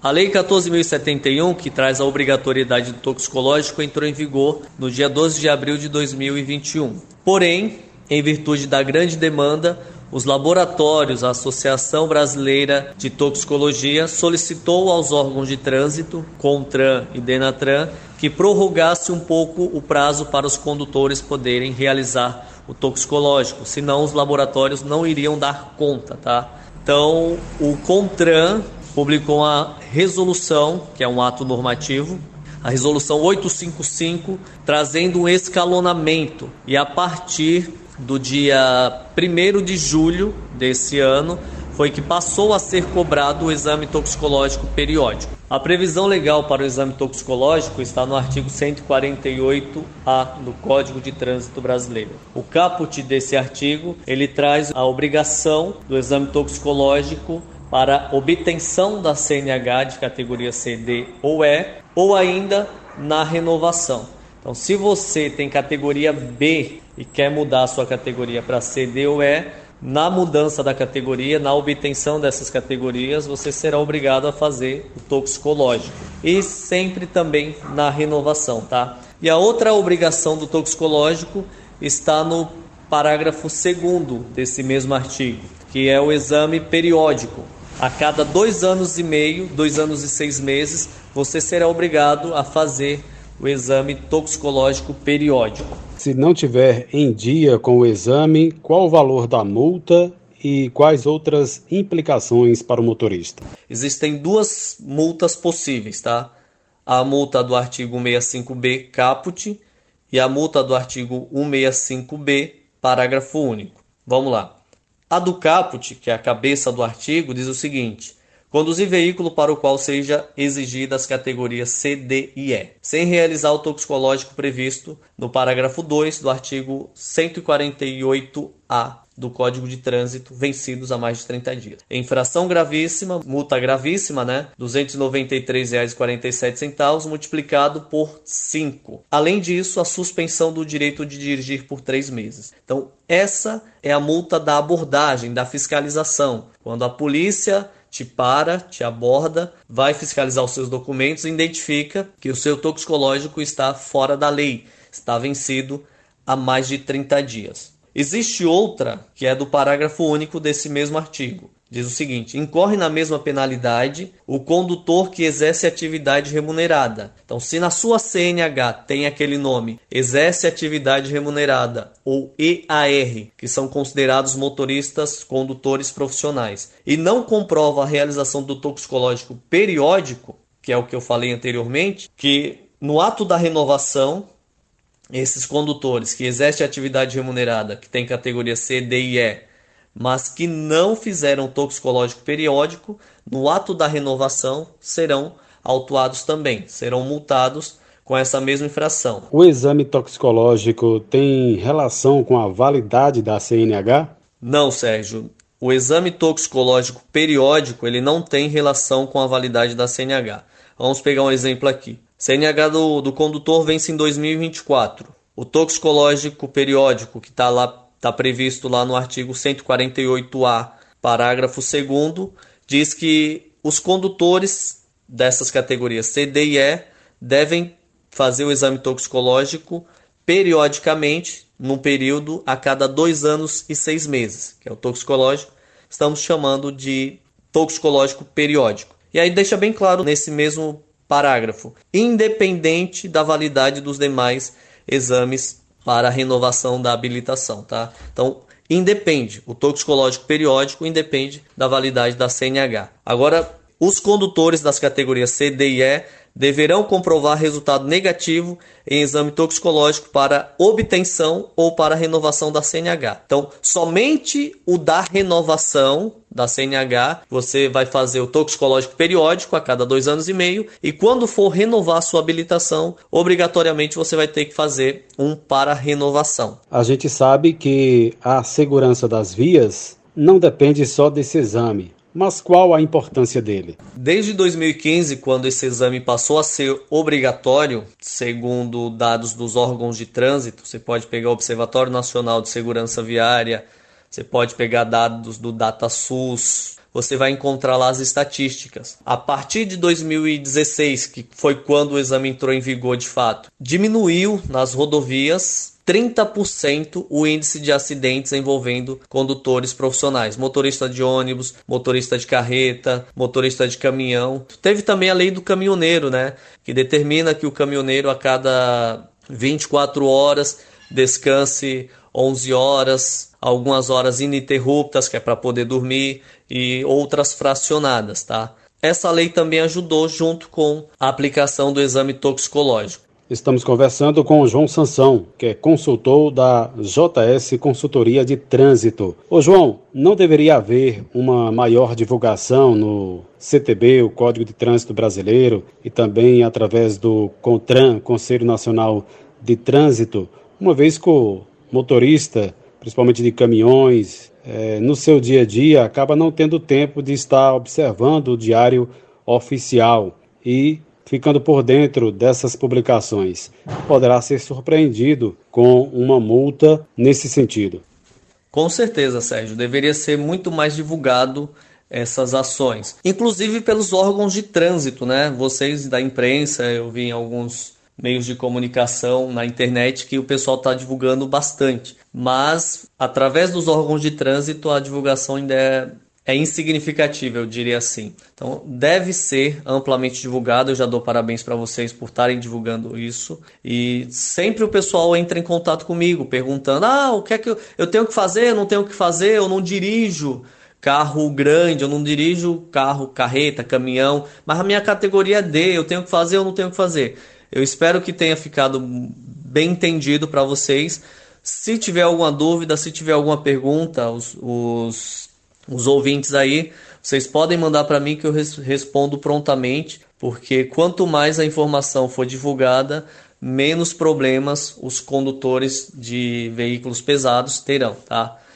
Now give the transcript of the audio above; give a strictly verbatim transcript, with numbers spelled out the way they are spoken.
A Lei quatorze mil e setenta e um, que traz a obrigatoriedade do toxicológico, entrou em vigor no dia doze de abril de dois mil e vinte e um. Porém, em virtude da grande demanda, os laboratórios, a Associação Brasileira de Toxicologia, solicitou aos órgãos de trânsito, CONTRAN e DENATRAN, que prorrogasse um pouco o prazo para os condutores poderem realizar o toxicológico, senão os laboratórios não iriam dar conta, tá? Então, o CONTRAN publicou uma resolução, que é um ato normativo, a resolução oitocentos e cinquenta e cinco, trazendo um escalonamento, e a partir do dia primeiro de julho desse ano, foi que passou a ser cobrado o exame toxicológico periódico. A previsão legal para o exame toxicológico está no artigo cento e quarenta e oito A do Código de Trânsito Brasileiro. O caput desse artigo, ele traz a obrigação do exame toxicológico para obtenção da C N H de categoria C, D ou E, ou ainda na renovação. Então, se você tem categoria B e quer mudar a sua categoria para C, D ou E, na mudança da categoria, na obtenção dessas categorias, você será obrigado a fazer o toxicológico. E sempre também na renovação, tá? E a outra obrigação do toxicológico está no parágrafo segundo desse mesmo artigo, que é o exame periódico. A cada dois anos e meio, dois anos e seis meses, você será obrigado a fazer o exame toxicológico periódico. Se não tiver em dia com o exame, qual o valor da multa e quais outras implicações para o motorista? Existem duas multas possíveis, tá? A multa do artigo cento e sessenta e cinco B caput e a multa do artigo cento e sessenta e cinco B parágrafo único. Vamos lá. A do caput, que é a cabeça do artigo, diz o seguinte: conduzir veículo para o qual seja exigida as categorias C, D e E, sem realizar o toxicológico previsto no parágrafo dois do artigo cento e quarenta e oito A do Código de Trânsito, vencidos há mais de trinta dias. Infração gravíssima, multa gravíssima, né? duzentos e noventa e três reais e quarenta e sete centavos multiplicado por cinco. Além disso, a suspensão do direito de dirigir por três meses. Então, essa é a multa da abordagem, da fiscalização. Quando a polícia te para, te aborda, vai fiscalizar os seus documentos e identifica que o seu toxicológico está fora da lei, está vencido há mais de trinta dias. Existe outra, que é do parágrafo único desse mesmo artigo. Diz o seguinte: incorre na mesma penalidade o condutor que exerce atividade remunerada. Então, se na sua C N H tem aquele nome, exerce atividade remunerada, ou E A R, que são considerados motoristas condutores profissionais, e não comprova a realização do toxicológico periódico, que é o que eu falei anteriormente, que no ato da renovação, esses condutores que exercem atividade remunerada, que tem categoria C, D e E, mas que não fizeram toxicológico periódico, no ato da renovação serão autuados também, serão multados com essa mesma infração. O exame toxicológico tem relação com a validade da C N H? Não, Sérgio. O exame toxicológico periódico ele não tem relação com a validade da C N H. Vamos pegar um exemplo aqui. C N H do, do condutor vence em dois mil e vinte e quatro. O toxicológico periódico, que está lá, está previsto lá no artigo cento e quarenta e oito A, parágrafo segundo, diz que os condutores dessas categorias C, D e E devem fazer o exame toxicológico periodicamente, num período a cada dois anos e seis meses, que é o toxicológico, estamos chamando de toxicológico periódico. E aí deixa bem claro nesse mesmo parágrafo, independente da validade dos demais exames para a renovação da habilitação, tá? Então, independe, o toxicológico periódico independe da validade da C N H. Agora, os condutores das categorias C, D e E deverão comprovar resultado negativo em exame toxicológico para obtenção ou para renovação da C N H. Então, somente o da renovação da C N H, você vai fazer o toxicológico periódico a cada dois anos e meio, e quando for renovar a sua habilitação, obrigatoriamente você vai ter que fazer um para renovação. A gente sabe que a segurança das vias não depende só desse exame. Mas qual a importância dele? Desde dois mil e quinze, quando esse exame passou a ser obrigatório, segundo dados dos órgãos de trânsito, você pode pegar o Observatório Nacional de Segurança Viária, você pode pegar dados do DataSUS, você vai encontrar lá as estatísticas. A partir de dois mil e dezesseis, que foi quando o exame entrou em vigor de fato, diminuiu nas rodovias trinta por cento o índice de acidentes envolvendo condutores profissionais, motorista de ônibus, motorista de carreta, motorista de caminhão. Teve também a lei do caminhoneiro, né, que determina que o caminhoneiro a cada vinte e quatro horas descanse onze horas, algumas horas ininterruptas, que é para poder dormir, e outras fracionadas, tá? Essa lei também ajudou junto com a aplicação do exame toxicológico. Estamos conversando com o João Sansão, que é consultor da J S Consultoria de Trânsito. Ô João, não deveria haver uma maior divulgação no C T B, o Código de Trânsito Brasileiro, e também através do CONTRAN, Conselho Nacional de Trânsito, uma vez que o motorista, principalmente de caminhões, é, no seu dia a dia, acaba não tendo tempo de estar observando o diário oficial e ficando por dentro dessas publicações. Poderá ser surpreendido com uma multa nesse sentido. Com certeza, Sérgio, deveria ser muito mais divulgado essas ações, inclusive pelos órgãos de trânsito, né? Vocês da imprensa, eu vi em alguns meios de comunicação na internet que o pessoal está divulgando bastante, mas através dos órgãos de trânsito a divulgação ainda é, é insignificativa, eu diria assim. Então deve ser amplamente divulgado. Eu já dou parabéns para vocês por estarem divulgando isso, e sempre o pessoal entra em contato comigo perguntando: ah, o que é que eu, eu tenho que fazer, eu não tenho que fazer, eu não dirijo carro grande, eu não dirijo carro, carreta, caminhão, mas a minha categoria é D, eu tenho que fazer, eu não tenho que fazer. Eu espero que tenha ficado bem entendido para vocês. Se tiver alguma dúvida, se tiver alguma pergunta, os, os, os ouvintes aí, vocês podem mandar para mim que eu res, respondo prontamente, porque quanto mais a informação for divulgada, menos problemas os condutores de veículos pesados terão, tá?